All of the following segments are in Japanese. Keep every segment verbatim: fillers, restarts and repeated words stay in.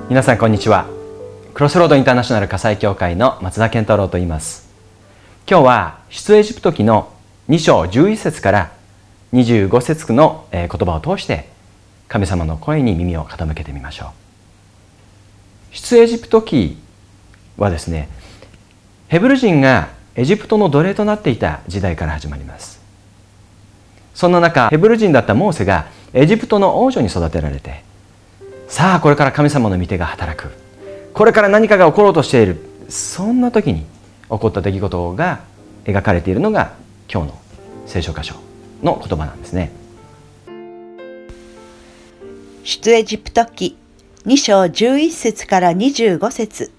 皆さんこんにちは。クロスロードインターナショナル火災協会の松田健太郎と言います。今日は出エジプト記のに章じゅういち節からにじゅうご節の言葉を通して神様の声に耳を傾けてみましょう。出エジプト記はですね、ヘブル人がエジプトの奴隷となっていた時代から始まります。そんな中、ヘブル人だったモーセがエジプトの王女に育てられて、さあこれから神様の御手が働く、これから何かが起ころうとしている、そんな時に起こった出来事が描かれているのが今日の聖書箇所の言葉なんですね。 出エジプト記に章じゅういち節からにじゅうご節。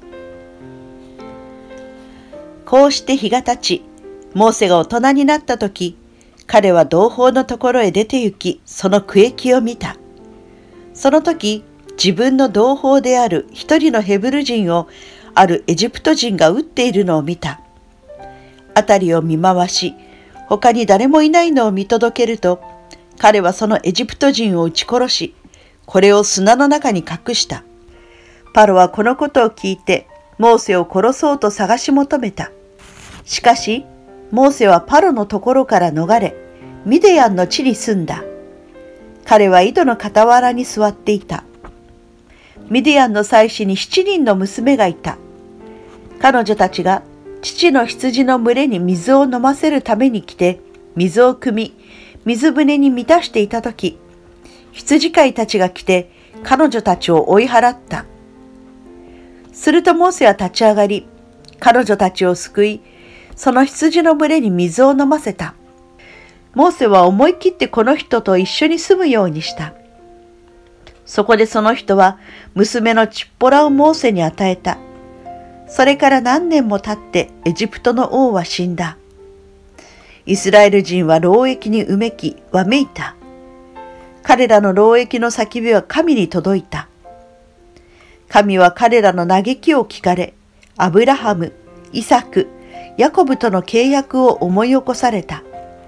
こうして日が経ち、モーセが大人になった時、彼は同胞のところへ出て行き、その区域を見た。その時、自分の同胞である一人のヘブル人をあるエジプト人が撃っているのを見た。辺りを見回し、他に誰もいないのを見届けると、彼はそのエジプト人を撃ち殺し、これを砂の中に隠した。パロはこのことを聞いて、モーセを殺そうと探し求めた。しかし、モーセはパロのところから逃れ、ミディアンの地に住んだ。彼は井戸の傍らに座っていた。ミディアンの妻子に七人の娘がいた。彼女たちが父の羊の群れに水を飲ませるために来て、水を汲み、水舟に満たしていたとき、羊飼いたちが来て、彼女たちを追い払った。するとモーセは立ち上がり、彼女たちを救い、その羊の群れに水を飲ませた。モーセは思い切ってこの人と一緒に住むようにした。そこでその人は娘のチッポラをモーセに与えた。それから何年も経ってエジプトの王は死んだ。イスラエル人は労役にうめき、わめいた。彼らの労役の叫びは神に届いた。神は彼らの嘆きを聞かれ、アブラハム、イサク、ヤコブとの契約を思い起こされた。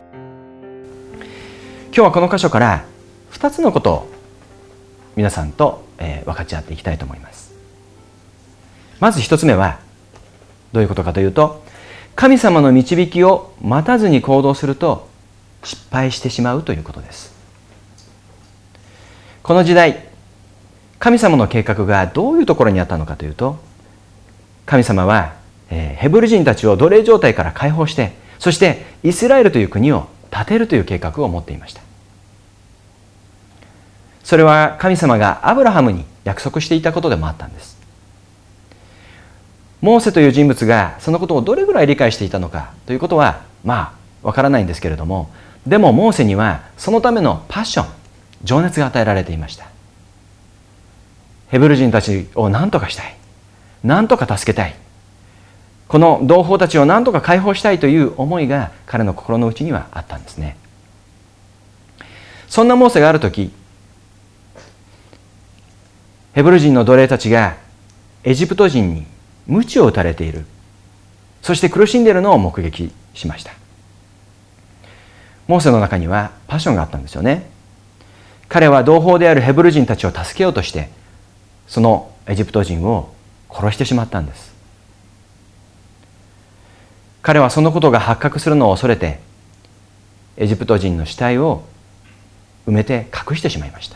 今日はこの箇所からふたつのことを皆さんと、えー、分かち合っていきたいと思います。まず一つ目はどういうことかというと、神様の導きを待たずに行動すると失敗してしまうということです。この時代、神様の計画がどういうところにあったのかというと、神様は、えー、ヘブル人たちを奴隷状態から解放して、そしてイスラエルという国を建てるという計画を持っていました。それは神様がアブラハムに約束していたことでもあったんです。モーセという人物がそのことをどれぐらい理解していたのかということはまあわからないんですけれども、でもモーセにはそのためのパッション、情熱が与えられていました。ヘブル人たちを何とかしたい、何とか助けたい、この同胞たちを何とか解放したいという思いが彼の心の内にはあったんですね。そんなモーセがある時、ヘブル人の奴隷たちがエジプト人に鞭を打たれている、そして苦しんでいるのを目撃しました。モーセの中にはパッションがあったんですよね。彼は同胞であるヘブル人たちを助けようとして、そのエジプト人を殺してしまったんです。彼はそのことが発覚するのを恐れて、エジプト人の死体を埋めて隠してしまいました。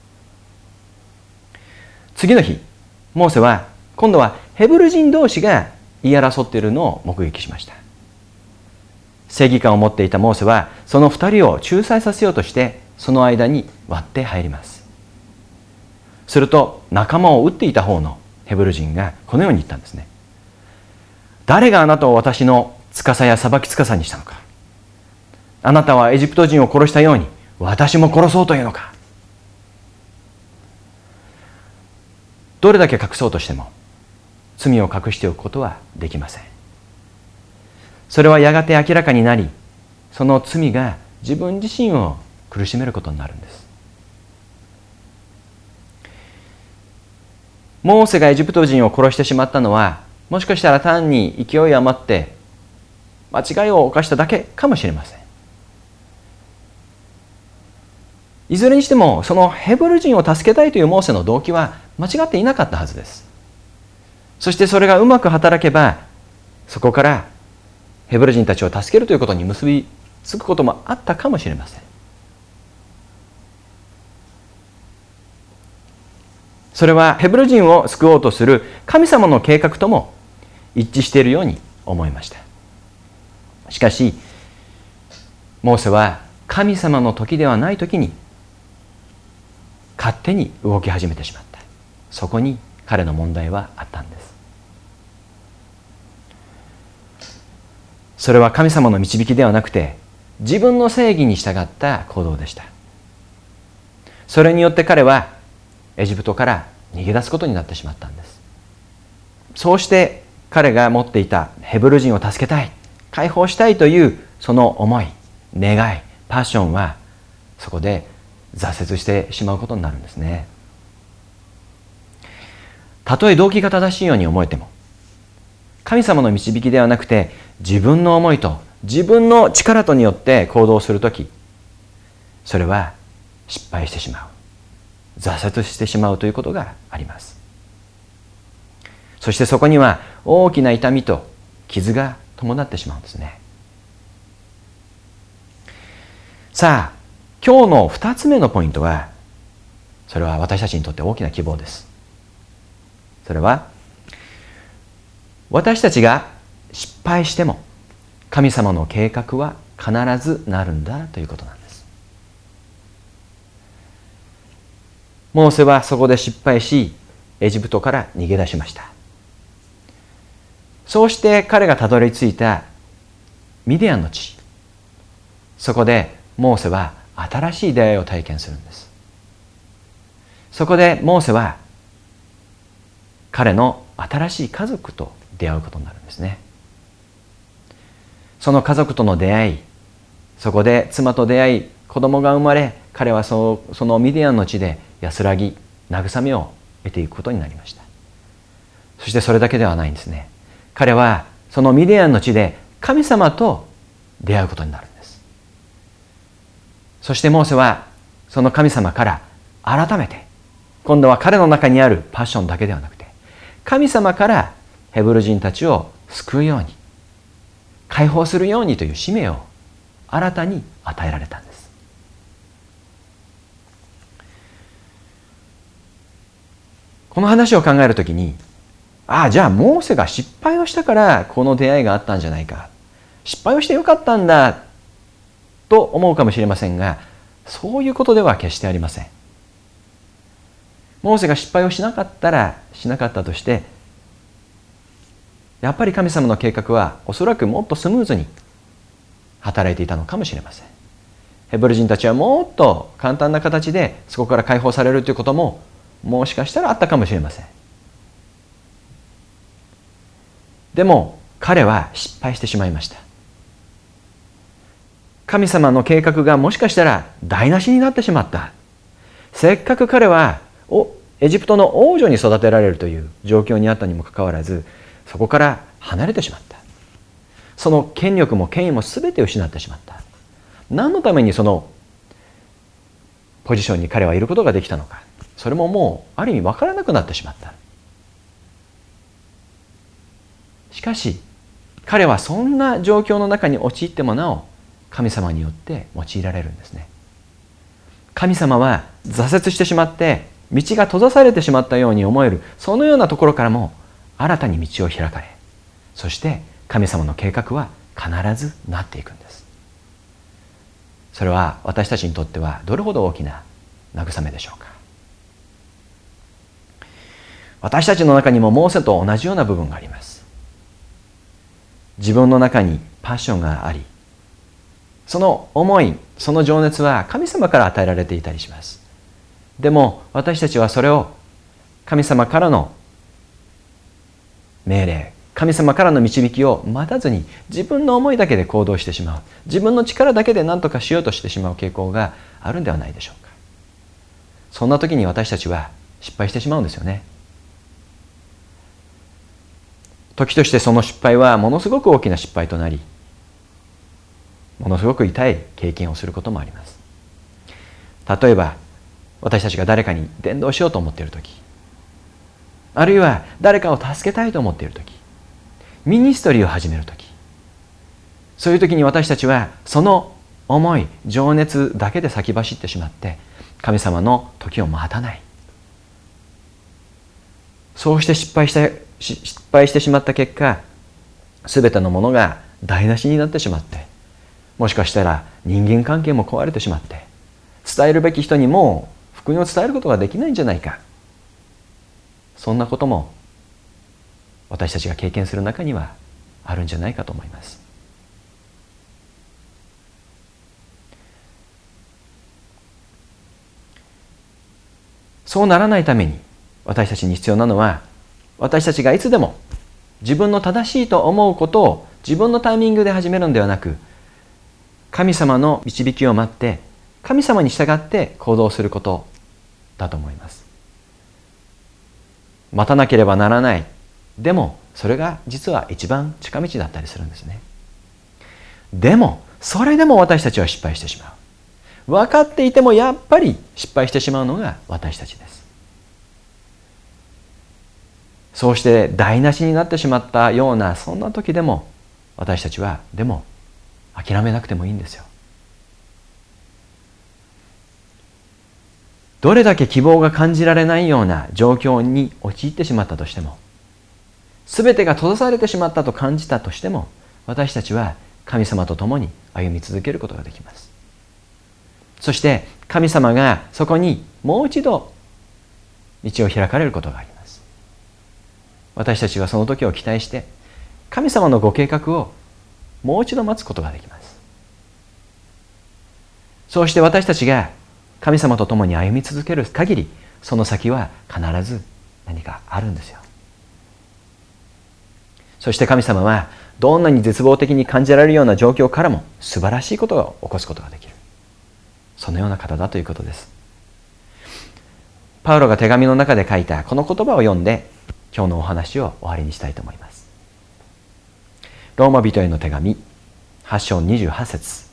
次の日、モーセは今度はヘブル人同士が言い争っているのを目撃しました。正義感を持っていたモーセはその二人を仲裁させようとして、その間に割って入ります。すると仲間を撃っていた方のヘブル人がこのように言ったんですね。誰があなたを私の司や裁き司にしたのか。あなたはエジプト人を殺したように私も殺そうというのか。どれだけ隠そうとしても罪を隠しておくことはできません。それはやがて明らかになり、その罪が自分自身を苦しめることになるんです。モーセがエジプト人を殺してしまったのは、もしかしたら単に勢い余って間違いを犯しただけかもしれません。いずれにしてもそのヘブル人を助けたいというモーセの動機は間違っていなかったはずです。そしてそれがうまく働けば、そこからヘブル人たちを助けるということに結びつくこともあったかもしれません。それはヘブル人を救おうとする神様の計画とも一致しているように思いました。しかしモーセは神様の時ではない時に勝手に動き始めてしまった。そこに彼の問題はあったんです。それは神様の導きではなくて、自分の正義に従った行動でした。それによって彼はエジプトから逃げ出すことになってしまったんです。そうして彼が持っていたヘブル人を助けたい、解放したいというその思い、願い、パッションはそこで挫折してしまうことになるんですね。たとえ動機が正しいように思えても、神様の導きではなくて自分の思いと自分の力とによって行動するとき、それは失敗してしまう、挫折してしまうということがあります。そしてそこには大きな痛みと傷が伴ってしまうんですね。さあ、今日の二つ目のポイントは、それは私たちにとって大きな希望です。それは私たちが失敗しても神様の計画は必ずなるんだということなんです。モーセはそこで失敗し、エジプトから逃げ出しました。そうして彼がたどり着いたミディアンの地、そこでモーセは新しい出会いを体験するんです。そこでモーセは彼の新しい家族と出会うことになるんですね。その家族との出会い、そこで妻と出会い、子供が生まれ、彼はその、そのミディアンの地で安らぎ、慰めを得ていくことになりました。そしてそれだけではないんですね。彼はそのミディアンの地で神様と出会うことになるんです。そしてモーセはその神様から改めて、今度は彼の中にあるパッションだけではなくて、神様からヘブル人たちを救うように、解放するようにという使命を新たに与えられたんです。この話を考えるときに、ああ、じゃあモーセが失敗をしたからこの出会いがあったんじゃないか、失敗をしてよかったんだと思うかもしれませんが、そういうことでは決してありません。モーセが失敗をしなかったらしなかったとして、やっぱり神様の計画はおそらくもっとスムーズに働いていたのかもしれません。ヘブル人たちはもっと簡単な形でそこから解放されるということももしかしたらあったかもしれません。でも彼は失敗してしまいました。神様の計画がもしかしたら台無しになってしまった。せっかく彼はおエジプトの王女に育てられるという状況にあったにもかかわらず、そこから離れてしまった。その権力も権威も全て失ってしまった。何のためにそのポジションに彼はいることができたのか、それももうある意味分からなくなってしまった。しかし彼はそんな状況の中に陥ってもなお神様によって用いられるんですね。神様は挫折してしまって道が閉ざされてしまったように思える、そのようなところからも新たに道を開かれ、そして神様の計画は必ずなっていくんです。それは私たちにとってはどれほど大きな慰めでしょうか。私たちの中にもモーセと同じような部分があります。自分の中にパッションがあり、その思い、その情熱は神様から与えられていたりします。でも私たちはそれを神様からの命令、神様からの導きを待たずに自分の思いだけで行動してしまう、自分の力だけで何とかしようとしてしまう傾向があるんではないでしょうか。そんな時に私たちは失敗してしまうんですよね。時としてその失敗はものすごく大きな失敗となり、ものすごく痛い経験をすることもあります。例えば私たちが誰かに伝道しようと思っている時、 あるいは誰かを助けたいと思っているとき、ミニストリーを始めるとき、そういうときに私たちはその思い、情熱だけで先走ってしまって神様の時を待たない。そうして失敗して失敗してしまった結果、すべてのものが台無しになってしまって、もしかしたら人間関係も壊れてしまって、伝えるべき人にも福音を伝えることができないんじゃないか。そんなことも私たちが経験する中にはあるんじゃないかと思います。そうならないために私たちに必要なのは、私たちがいつでも自分の正しいと思うことを自分のタイミングで始めるのではなく、神様の導きを待って神様に従って行動することだと思います。待たなければならない。でもそれが実は一番近道だったりするんですね。でもそれでも私たちは失敗してしまう。分かっていてもやっぱり失敗してしまうのが私たちです。そうして台無しになってしまったようなそんな時でも、私たちはでも諦めなくてもいいんですよ。どれだけ希望が感じられないような状況に陥ってしまったとしても、すべてが閉ざされてしまったと感じたとしても、私たちは神様と共に歩み続けることができます。そして神様がそこにもう一度道を開かれることがあります。私たちはその時を期待して神様のご計画をもう一度待つことができます。そうして私たちが神様と共に歩み続ける限り、その先は必ず何かあるんですよ。そして神様はどんなに絶望的に感じられるような状況からも素晴らしいことを起こすことができる。そのような方だということです。パウロが手紙の中で書いたこの言葉を読んで、今日のお話を終わりにしたいと思います。ローマ人への手紙はち章にじゅうはち節。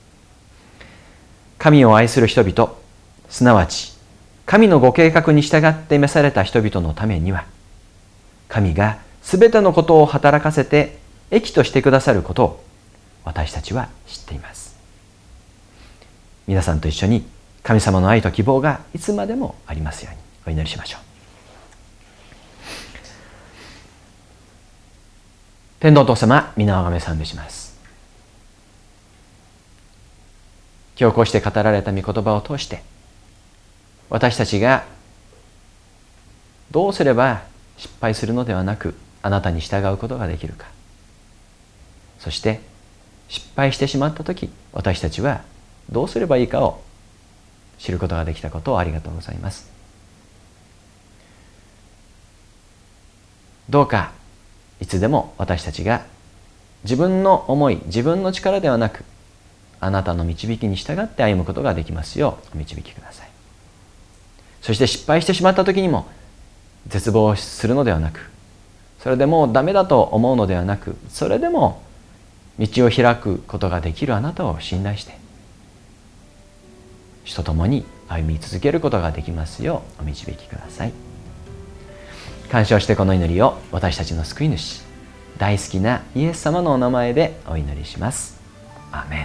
神を愛する人々、すなわち神のご計画に従って召された人々のためには、神がすべてのことを働かせて益としてくださることを私たちは知っています。皆さんと一緒に神様の愛と希望がいつまでもありますようにお祈りしましょう。天道父様、皆をあがめ賛美します。今日こうして語られた御言葉を通して、私たちがどうすれば失敗するのではなく、あなたに従うことができるか、そして失敗してしまったとき、私たちはどうすればいいかを知ることができたことをありがとうございます。どうかいつでも私たちが自分の思い、自分の力ではなく、あなたの導きに従って歩むことができますようお導きください。そして失敗してしまった時にも絶望するのではなく、それでもうダメだと思うのではなく、それでも道を開くことができるあなたを信頼して、主と共に歩み続けることができますようお導きください。感謝をしてこの祈りを私たちの救い主、大好きなイエス様のお名前でお祈りします。アーメン。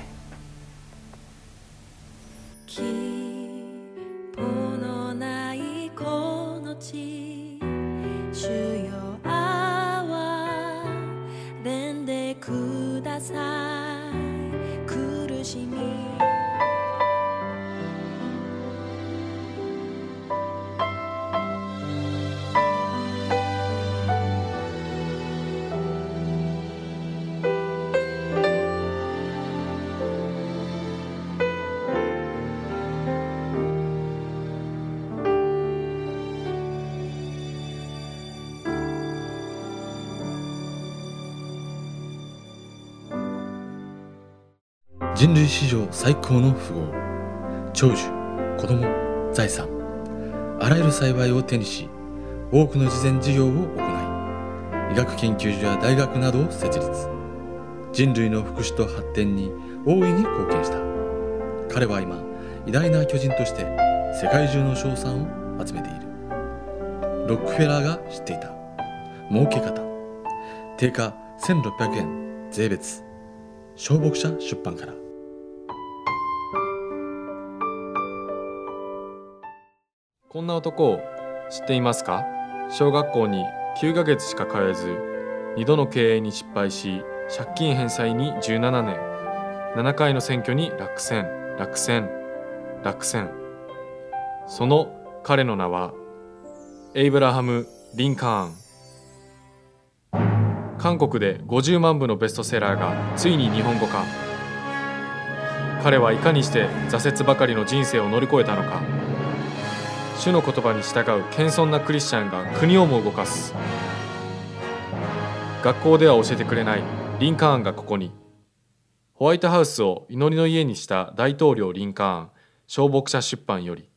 希望のないこの地、主よ憐れんでください。苦しみ人類史上最高の富豪、長寿、子供、財産、あらゆる幸いを手にし、多くの慈善事業を行い、医学研究所や大学などを設立。人類の福祉と発展に大いに貢献した。彼は今、偉大な巨人として世界中の称賛を集めている。 ロックフェラーが知っていた儲け方。定価せんろっぴゃくえん税別。小牧者出版から。 こんな男を知っていますか？小学校にきゅうかげつしか通えず、にどの経営に失敗し、借金返済にじゅうななねん、ななかいの選挙に落選、落選、落選。その彼の名は、エイブラハム・リンカーン。韓国でごじゅうまんぶのベストセラーがついに日本語化。彼はいかにして挫折ばかりの人生を乗り越えたのか。主の言葉に従う謙遜なクリスチャンが国をも動かす。学校では教えてくれないリンカーンがここに。ホワイトハウスを祈りの家にした大統領リンカーン、小牧者出版より。